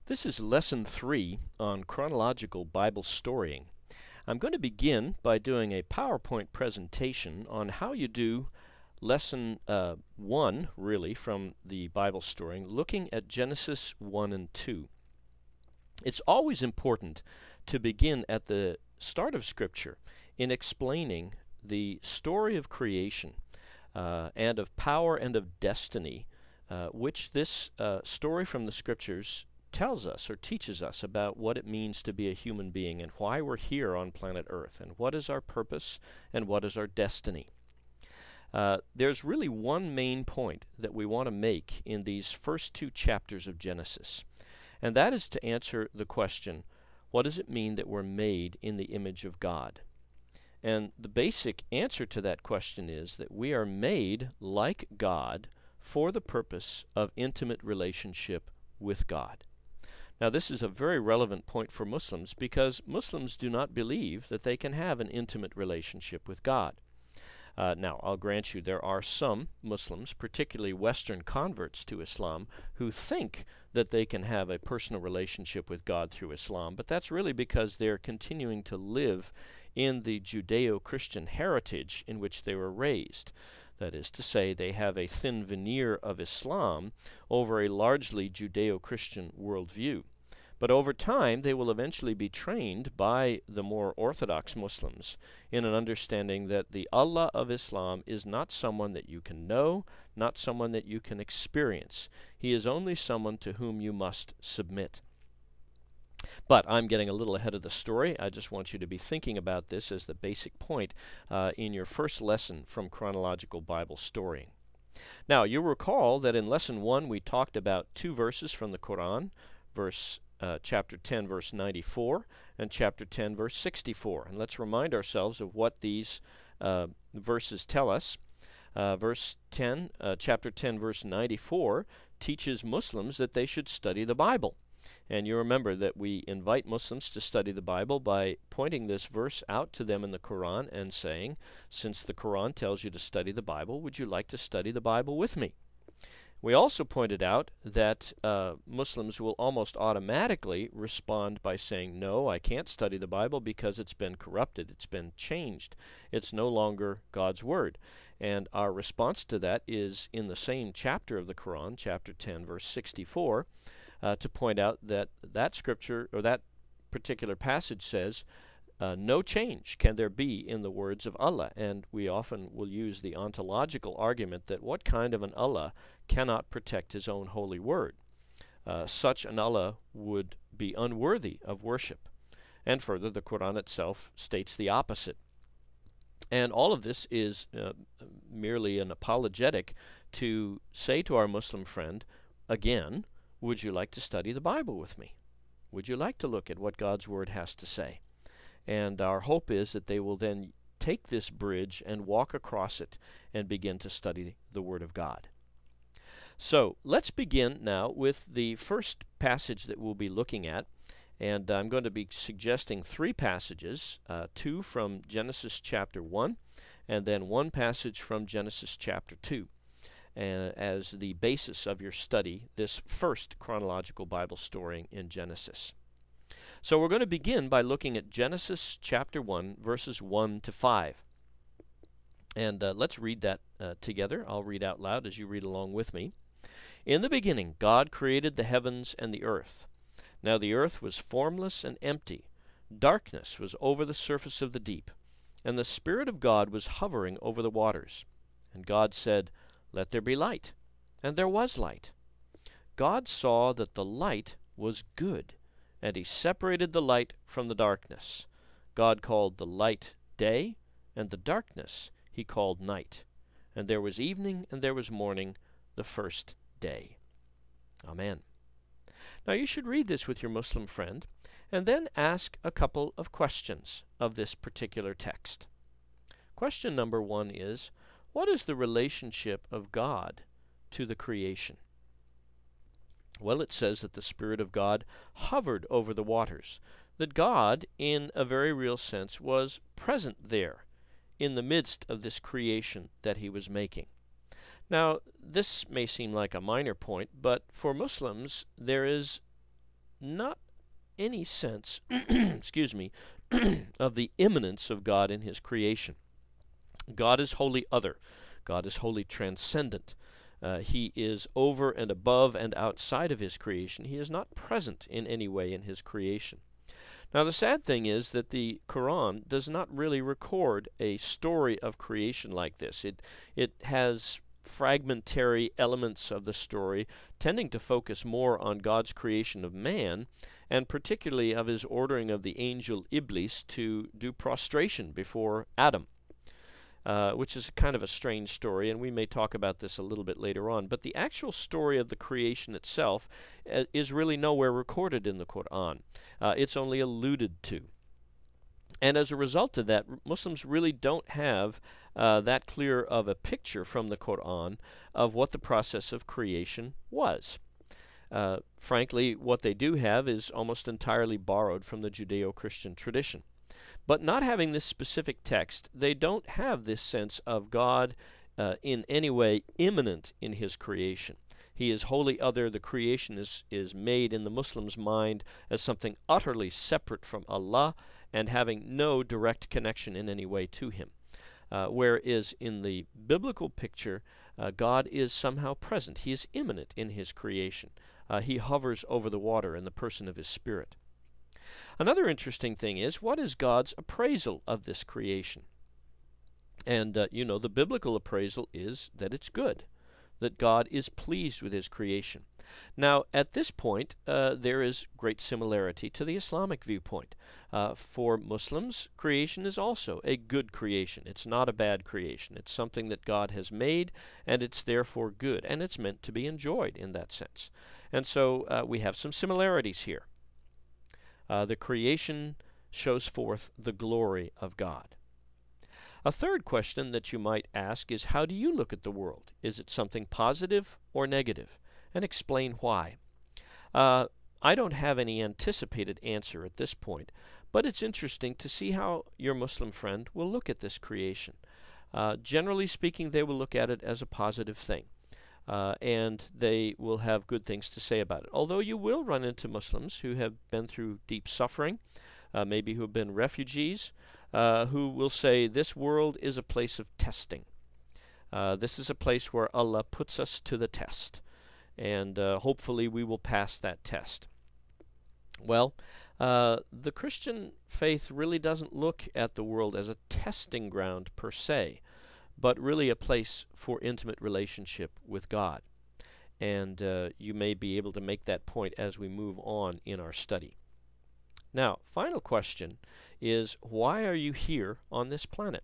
This is Lesson 3 on chronological Bible storying. I'm going to begin by doing a PowerPoint presentation on how you do Lesson 1, really, from the Bible storying, looking at Genesis 1 and 2. It's always important to begin at the start of Scripture in explaining the story of creation and of power and of destiny, which this story from the Scriptures tells us or teaches us about what it means to be a human being and why we're here on planet Earth and what is our purpose and what is our destiny. There's really one main point that we want to make in these first two chapters of Genesis, and that is to answer the question, what does it mean that we're made in the image of God? And the basic answer to that question is that we are made like God for the purpose of intimate relationship with God. Now, this is a very relevant point for Muslims because Muslims do not believe that they can have an intimate relationship with God. Now, I'll grant you there are some Muslims, particularly Western converts to Islam, who think that they can have a personal relationship with God through Islam, but that's really because they're continuing to live in the Judeo-Christian heritage in which they were raised. That is to say, they have a thin veneer of Islam over a largely Judeo-Christian worldview. But over time, they will eventually be trained by the more orthodox Muslims in an understanding that the Allah of Islam is not someone that you can know, not someone that you can experience. He is only someone to whom you must submit. But I'm getting a little ahead of the story. I just want you to be thinking about this as the basic point in your first lesson from chronological Bible storying. Now, you'll recall that in Lesson 1 we talked about two verses from the Quran, chapter 10, verse 94, and chapter 10, verse 64. And let's remind ourselves of what these verses tell us. Chapter 10, verse 94 teaches Muslims that they should study the Bible. And you remember that we invite Muslims to study the Bible by pointing this verse out to them in the Quran and saying, since the Quran tells you to study the Bible, would you like to study the Bible with me? We also pointed out that Muslims will almost automatically respond by saying, no, I can't study the Bible because it's been corrupted, it's been changed, it's no longer God's Word. And our response to that is in the same chapter of the Quran, chapter 10, verse 64, to point out that that scripture or that particular passage says, no change can there be in the words of Allah. And we often will use the ontological argument that what kind of an Allah cannot protect his own holy word? Such an Allah would be unworthy of worship. And further, the Quran itself states the opposite. And all of this is merely an apologetic to say to our Muslim friend, again, would you like to study the Bible with me? Would you like to look at what God's Word has to say? And our hope is that they will then take this bridge and walk across it and begin to study the Word of God. So let's begin now with the first passage that we'll be looking at. And I'm going to be suggesting three passages, two from Genesis chapter 1, and then one passage from Genesis chapter 2. As the basis of your study, this first chronological Bible story in Genesis. So we're going to begin by looking at Genesis chapter 1, verses 1 to 5. And let's read that together. I'll read out loud as you read along with me. In the beginning, God created the heavens and the earth. Now the earth was formless and empty. Darkness was over the surface of the deep, and the Spirit of God was hovering over the waters. And God said, let there be light. And there was light. God saw that the light was good, and he separated the light from the darkness. God called the light day, and the darkness he called night. And there was evening and there was morning, the first day. Amen. Now you should read this with your Muslim friend, and then ask a couple of questions of this particular text. Question number 1 is, what is the relationship of God to the creation? Well, it says that the Spirit of God hovered over the waters, that God, in a very real sense, was present there in the midst of this creation that he was making. Now, this may seem like a minor point, but for Muslims, there is not any sense, excuse me, of the immanence of God in his creation. God is wholly other. God is wholly transcendent. He is over and above and outside of his creation. He is not present in any way in his creation. Now, the sad thing is that the Quran does not really record a story of creation like this. It has fragmentary elements of the story, tending to focus more on God's creation of man, and particularly of his ordering of the angel Iblis to do prostration before Adam. Which is kind of a strange story, and we may talk about this a little bit later on. But the actual story of the creation itself is really nowhere recorded in the Quran. It's only alluded to. And as a result of that, Muslims really don't have that clear of a picture from the Quran of what the process of creation was. Frankly, what they do have is almost entirely borrowed from the Judeo-Christian tradition. But not having this specific text, they don't have this sense of God in any way immanent in his creation. He is wholly other. The creation is made in the Muslim's mind as something utterly separate from Allah and having no direct connection in any way to him. Whereas in the biblical picture, God is somehow present. He is immanent in his creation. He hovers over the water in the person of his Spirit. Another interesting thing is, what is God's appraisal of this creation? And, the biblical appraisal is that it's good, that God is pleased with his creation. Now, at this point, there is great similarity to the Islamic viewpoint. For Muslims, creation is also a good creation. It's not a bad creation. It's something that God has made, and it's therefore good, and it's meant to be enjoyed in that sense. And so we have some similarities here. The creation shows forth the glory of God. A third question that you might ask is, how do you look at the world? Is it something positive or negative? And explain why. I don't have any anticipated answer at this point, but it's interesting to see how your Muslim friend will look at this creation. Generally speaking, they will look at it as a positive thing. And they will have good things to say about it. Although you will run into Muslims who have been through deep suffering, maybe who have been refugees, who will say this world is a place of testing. This is a place where Allah puts us to the test, and hopefully we will pass that test. Well, the Christian faith really doesn't look at the world as a testing ground per se, but really a place for intimate relationship with God. And you may be able to make that point as we move on in our study. Now, final question is, why are you here on this planet?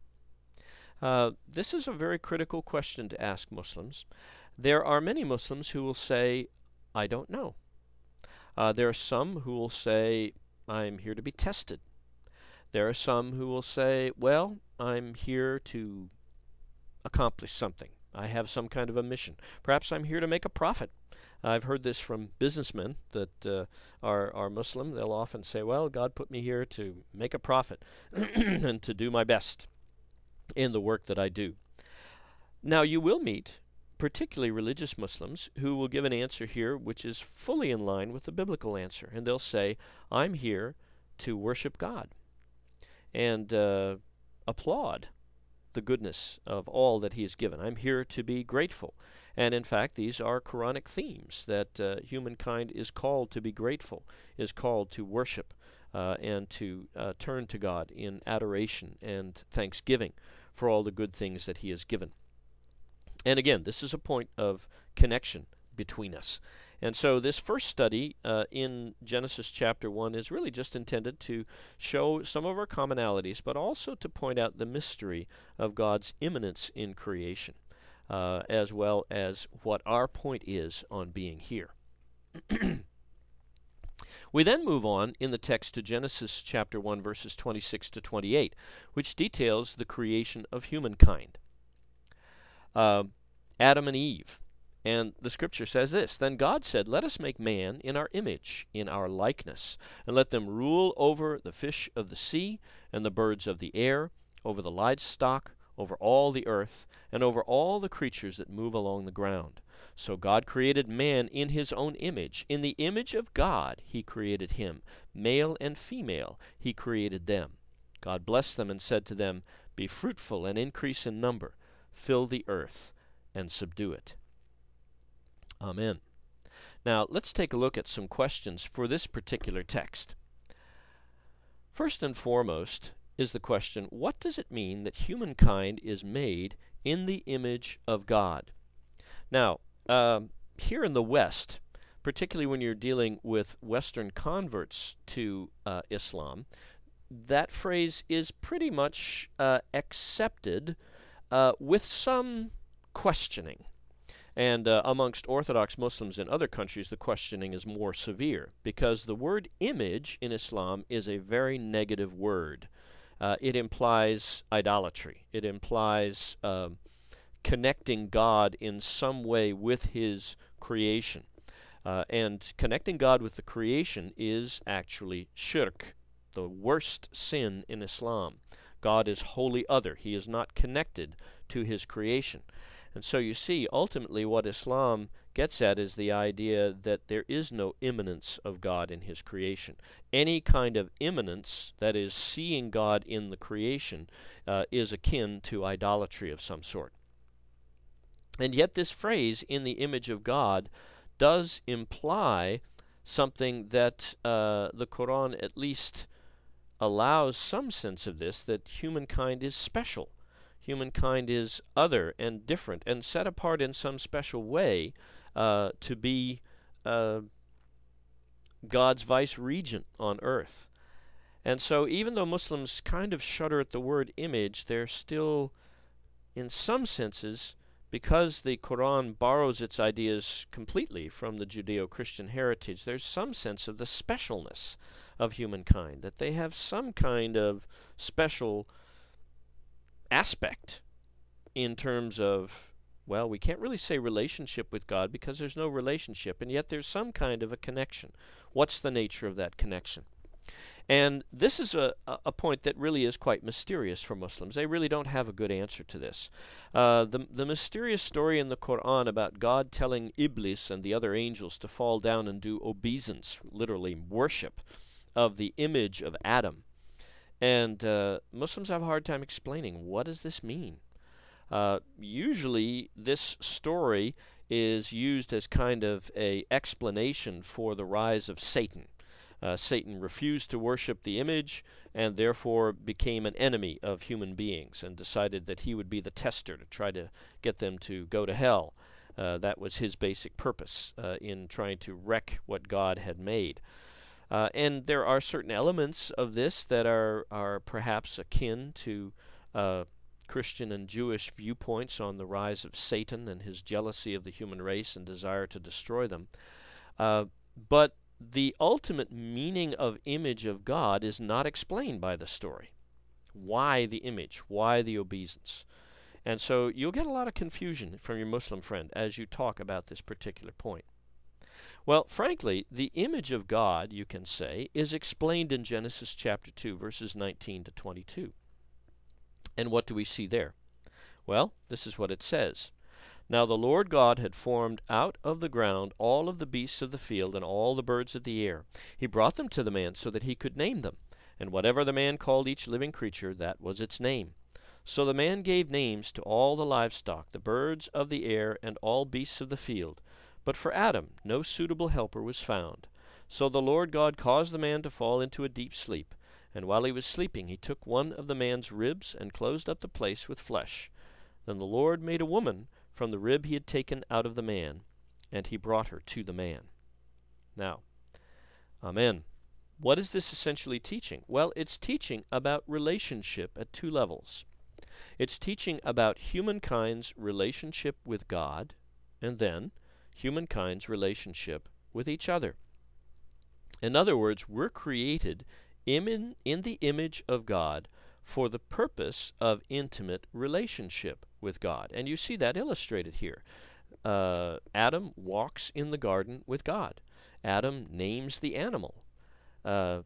This is a very critical question to ask Muslims. There are many Muslims who will say, I don't know. There are some who will say, I'm here to be tested. There are some who will say, well, I'm here to accomplish something. I have some kind of a mission. Perhaps I'm here to make a profit. I've heard this from businessmen that are Muslim. They'll often say, well, God put me here to make a profit and to do my best in the work that I do. Now, you will meet particularly religious Muslims who will give an answer here which is fully in line with the biblical answer. And they'll say, I'm here to worship God and applaud the goodness of all that he has given. I'm here to be grateful. And in fact, these are Quranic themes, that humankind is called to be grateful, is called to worship, and to turn to God in adoration and thanksgiving for all the good things that he has given. And again, this is a point of connection between us. And so this first study in Genesis chapter 1 is really just intended to show some of our commonalities, but also to point out the mystery of God's immanence in creation, as well as what our point is on being here. We then move on in the text to Genesis chapter 1, verses 26 to 28, which details the creation of humankind. Adam and Eve. And the scripture says this, Then God said, Let us make man in our image, in our likeness, and let them rule over the fish of the sea, and the birds of the air, over the livestock, over all the earth, and over all the creatures that move along the ground. So God created man in his own image. In the image of God he created him. Male and female he created them. God blessed them and said to them, Be fruitful and increase in number. Fill the earth and subdue it. Amen. Now, let's take a look at some questions for this particular text. First and foremost is the question, what does it mean that humankind is made in the image of God? Now, here in the West, particularly when you're dealing with Western converts to Islam, that phrase is pretty much accepted with some questioning. And amongst Orthodox Muslims in other countries, the questioning is more severe because the word image in Islam is a very negative word. It implies idolatry. It implies connecting God in some way with His creation. And connecting God with the creation is actually shirk, the worst sin in Islam. God is wholly other. He is not connected to His creation. And so you see, ultimately what Islam gets at is the idea that there is no immanence of God in His creation. Any kind of immanence, that is, seeing God in the creation, is akin to idolatry of some sort. And yet this phrase, in the image of God, does imply something that the Quran at least allows some sense of this, that humankind is special. Humankind is other and different and set apart in some special way to be God's vice-regent on earth. And so even though Muslims kind of shudder at the word image, they're still, in some senses, because the Quran borrows its ideas completely from the Judeo-Christian heritage, there's some sense of the specialness of humankind, that they have some kind of special aspect in terms of, well, we can't really say relationship with God because there's no relationship, and yet there's some kind of a connection. What's the nature of that connection? And this is a point that really is quite mysterious for Muslims. They really don't have a good answer to this. The mysterious story in the Quran about God telling Iblis and the other angels to fall down and do obeisance, literally worship, of the image of Adam. And Muslims have a hard time explaining, what does this mean? Usually this story is used as kind of an explanation for the rise of Satan. Satan refused to worship the image and therefore became an enemy of human beings and decided that he would be the tester to try to get them to go to hell. That was his basic purpose in trying to wreck what God had made. And there are certain elements of this that are perhaps akin to Christian and Jewish viewpoints on the rise of Satan and his jealousy of the human race and desire to destroy them. But the ultimate meaning of image of God is not explained by the story. Why the image? Why the obeisance? And so you'll get a lot of confusion from your Muslim friend as you talk about this particular point. Well, frankly, the image of God, you can say, is explained in Genesis chapter 2, verses 19 to 22. And what do we see there? Well, this is what it says. Now the Lord God had formed out of the ground all of the beasts of the field and all the birds of the air. He brought them to the man so that he could name them. And whatever the man called each living creature, that was its name. So the man gave names to all the livestock, the birds of the air, and all beasts of the field. But for Adam no suitable helper was found. So the Lord God caused the man to fall into a deep sleep. And while he was sleeping, he took one of the man's ribs and closed up the place with flesh. Then the Lord made a woman from the rib he had taken out of the man, and he brought her to the man. Now, amen. What is this essentially teaching? Well, it's teaching about relationship at two levels. It's teaching about humankind's relationship with God, and then humankind's relationship with each other. In other words, we're created in the image of God for the purpose of intimate relationship with God. And you see that illustrated here. Adam walks in the garden with God. Adam names the animal.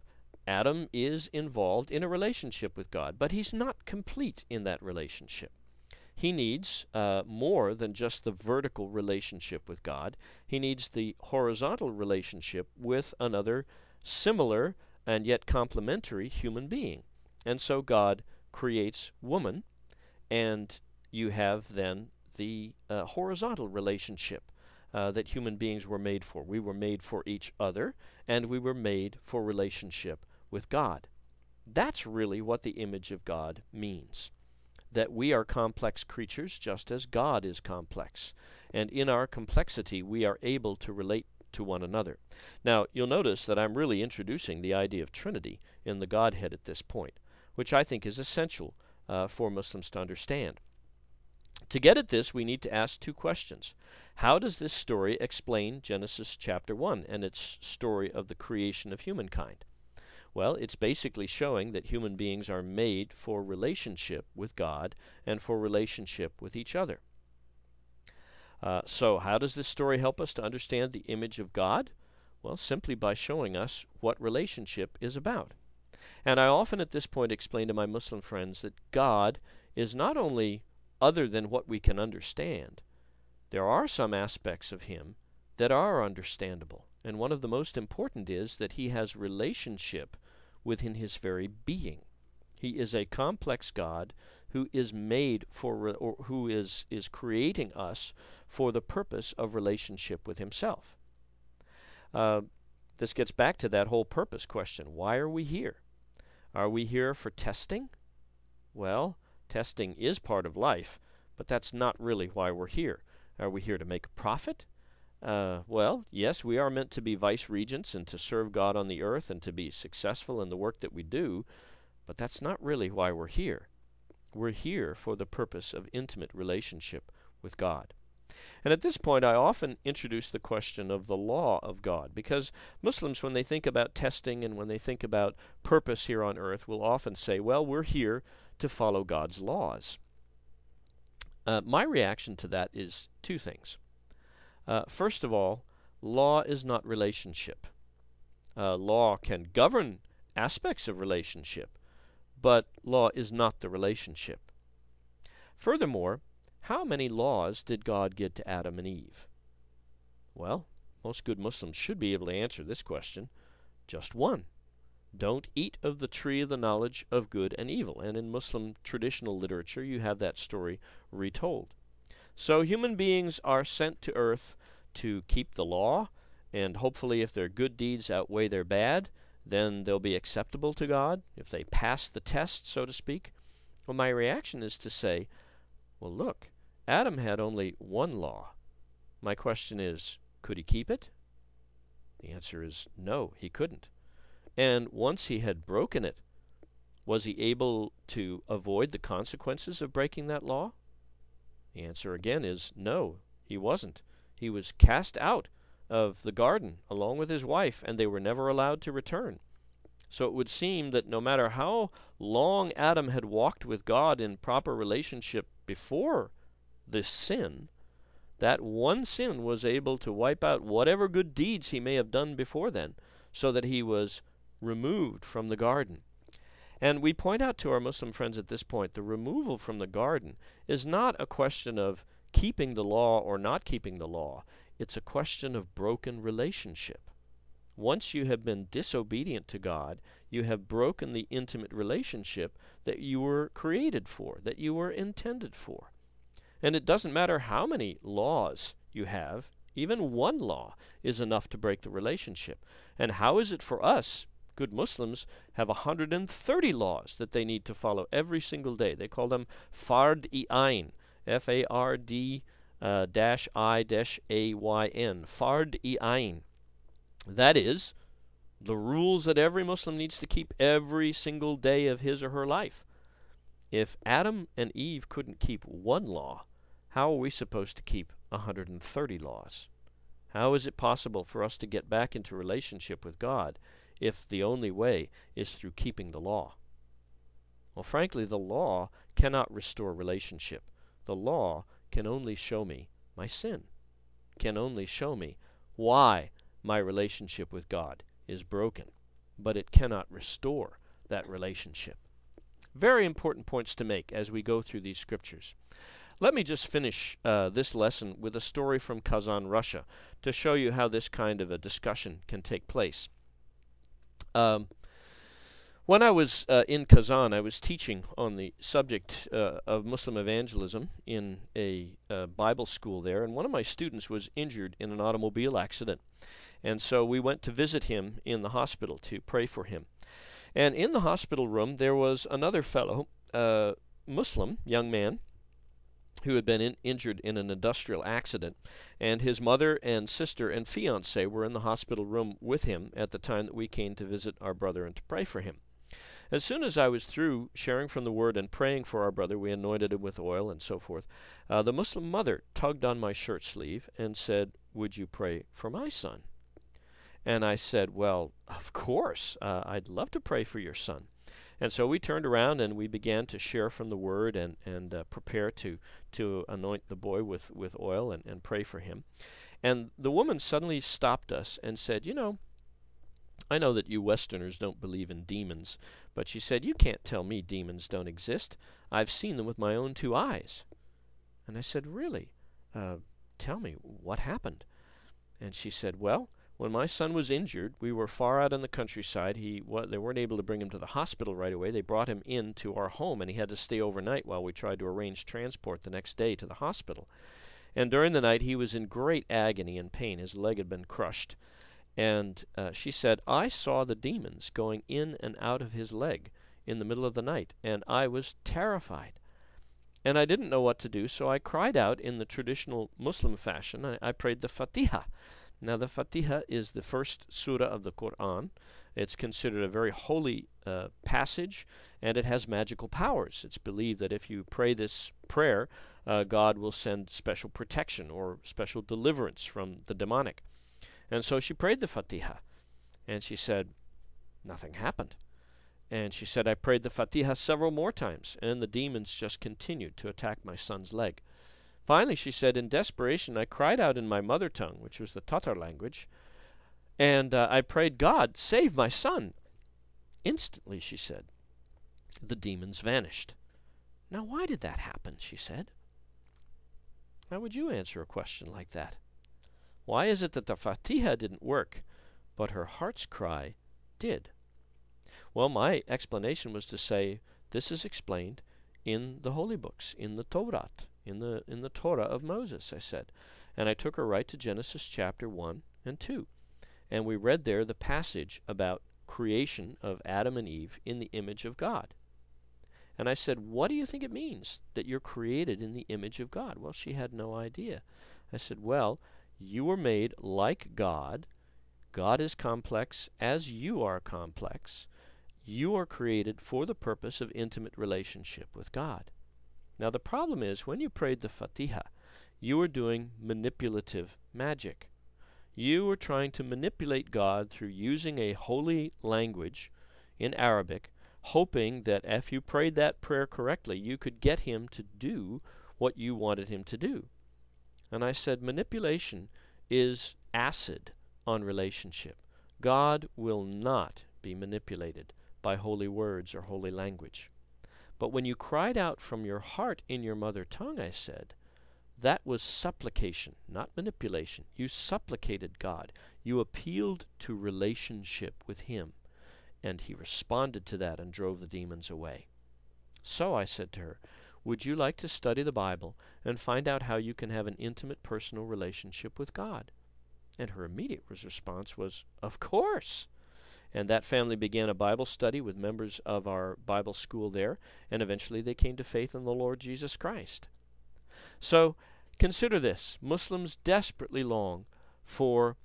Adam is involved in a relationship with God, but he's not complete in that relationship. he needs more than just the vertical relationship with God. He needs the horizontal relationship with another similar and yet complementary human being. And so God creates woman, and you have then the horizontal relationship that human beings were made for. We were made for each other, and we were made for relationship with God. That's really what the image of God means. That we are complex creatures just as God is complex. And in our complexity, we are able to relate to one another. Now, you'll notice that I'm really introducing the idea of Trinity in the Godhead at this point, which I think is essential for Muslims to understand. To get at this, we need to ask two questions. How does this story explain Genesis chapter 1 and its story of the creation of humankind? Well, it's basically showing that human beings are made for relationship with God and for relationship with each other. So how does this story help us to understand the image of God? Well, simply by showing us what relationship is about. And I often at this point explain to my Muslim friends that God is not only other than what we can understand. There are some aspects of Him that are understandable. And one of the most important is that He has relationship within His very being. He is a complex God who is made for, or who is creating us for the purpose of relationship with Himself. This gets back to that whole purpose question. Why are we here? Are we here for testing? Well, testing is part of life, but that's not really why we're here. Are we here to make a profit? Well, yes, we are meant to be vice regents and to serve God on the earth and to be successful in the work that we do, but that's not really why we're here. We're here for the purpose of intimate relationship with God. And at this point, I often introduce the question of the law of God, because Muslims, when they think about testing and when they think about purpose here on earth, will often say, well, we're here to follow God's laws. My reaction to that is two things. First of all, law is not relationship. Law can govern aspects of relationship, but law is not the relationship. Furthermore, how many laws did God give to Adam and Eve? Well, most good Muslims should be able to answer this question. Just one. Don't eat of the tree of the knowledge of good and evil. And in Muslim traditional literature, you have that story retold. So human beings are sent to earth to keep the law, and hopefully if their good deeds outweigh their bad, then they'll be acceptable to God, if they pass the test, so to speak. Well, my reaction is to say, well, look, Adam had only one law. My question is, could he keep it? The answer is no, he couldn't. And once he had broken it, was he able to avoid the consequences of breaking that law? The answer again is no, he wasn't. He was cast out of the garden along with his wife, and they were never allowed to return. So it would seem that no matter how long Adam had walked with God in proper relationship before this sin, that one sin was able to wipe out whatever good deeds he may have done before then, so that he was removed from the garden. And we point out to our Muslim friends at this point, the removal from the garden is not a question of keeping the law or not keeping the law. It's a question of broken relationship. Once you have been disobedient to God, you have broken the intimate relationship that you were created for, that you were intended for. And it doesn't matter how many laws you have, even one law is enough to break the relationship. And how is it for us? Good Muslims have 130 laws that they need to follow every single day. They call them Fard-i-Ayn, F-A-R-D-I-A-Y-N, Fard-i-Ayn. That is, the rules that every Muslim needs to keep every single day of his or her life. If Adam and Eve couldn't keep one law, how are we supposed to keep 130 laws? How is it possible for us to get back into relationship with God if the only way is through keeping the law? Well, frankly, the law cannot restore relationship. The law can only show me my sin, can only show me why my relationship with God is broken, but it cannot restore that relationship. Very important points to make as we go through these scriptures. Let me just finish this lesson with a story from Kazan, Russia, to show you how this kind of a discussion can take place. Um, when I was in Kazan, I was teaching on the subject of Muslim evangelism in a Bible school there, and one of my students was injured in an automobile accident. And so we went to visit him in the hospital to pray for him. And in the hospital room, there was another fellow, Muslim young man, who had been injured in an industrial accident, and his mother and sister and fiance were in the hospital room with him at the time that we came to visit our brother and to pray for him. As soon as I was through sharing from the Word and praying for our brother, we anointed him with oil and so forth, the Muslim mother tugged on my shirt sleeve and said, "Would you pray for my son?" And I said, "Well, of course, I'd love to pray for your son." And so we turned around and we began to share from the Word and prepare to anoint the boy with oil and pray for him. And the woman suddenly stopped us and said, I know that you Westerners don't believe in demons, but she said, you can't tell me demons don't exist. I've seen them with my own two eyes. And I said, really? Tell me, what happened? And she said, well, when my son was injured, we were far out in the countryside. They weren't able to bring him to the hospital right away. They brought him into our home, and he had to stay overnight while we tried to arrange transport the next day to the hospital. And during the night, he was in great agony and pain. His leg had been crushed. And she said, I saw the demons going in and out of his leg in the middle of the night, and I was terrified. And I didn't know what to do, so I cried out in the traditional Muslim fashion. I prayed the Fatiha. Now, the Fatiha is the first surah of the Quran. It's considered a very holy passage, and it has magical powers. It's believed that if you pray this prayer, God will send special protection or special deliverance from the demonic. And so she prayed the Fatiha, and she said, nothing happened. And she said, I prayed the Fatiha several more times, and the demons just continued to attack my son's leg. Finally, she said, in desperation, I cried out in my mother tongue, which was the Tatar language, and I prayed, God, save my son. Instantly, she said, the demons vanished. Now, why did that happen? She said. How would you answer a question like that? Why is it that the Fatiha didn't work, but her heart's cry did? Well, my explanation was to say, this is explained in the holy books, in the Torah, in the Torah of Moses, I said. And I took her right to Genesis chapter 1 and 2. And we read there the passage about creation of Adam and Eve in the image of God. And I said, what do you think it means that you're created in the image of God? Well, she had no idea. I said, well, you were made like God. God is complex as you are complex. You are created for the purpose of intimate relationship with God. Now the problem is, when you prayed the Fatiha, you were doing manipulative magic. You were trying to manipulate God through using a holy language in Arabic, hoping that if you prayed that prayer correctly, you could get him to do what you wanted him to do. And I said, manipulation is acid on relationship. God will not be manipulated by holy words or holy language. But when you cried out from your heart in your mother tongue, I said, that was supplication, not manipulation. You supplicated God. You appealed to relationship with him. And he responded to that and drove the demons away. So I said to her, would you like to study the Bible and find out how you can have an intimate personal relationship with God? And her immediate response was, of course. And that family began a Bible study with members of our Bible school there, and eventually they came to faith in the Lord Jesus Christ. So consider this. Muslims desperately long for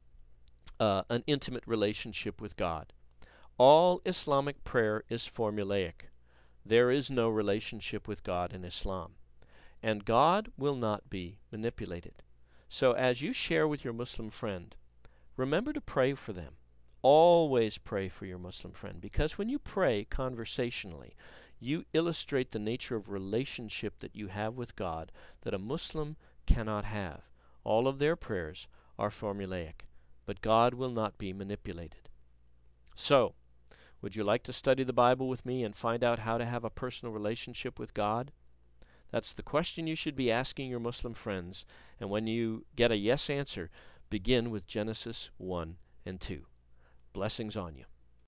an intimate relationship with God. All Islamic prayer is formulaic. There is no relationship with God in Islam. And God will not be manipulated. So as you share with your Muslim friend, remember to pray for them. Always pray for your Muslim friend, because when you pray conversationally, you illustrate the nature of relationship that you have with God that a Muslim cannot have. All of their prayers are formulaic, but God will not be manipulated. So, would you like to study the Bible with me and find out how to have a personal relationship with God? That's the question you should be asking your Muslim friends. And when you get a yes answer, begin with Genesis 1 and 2. Blessings on you.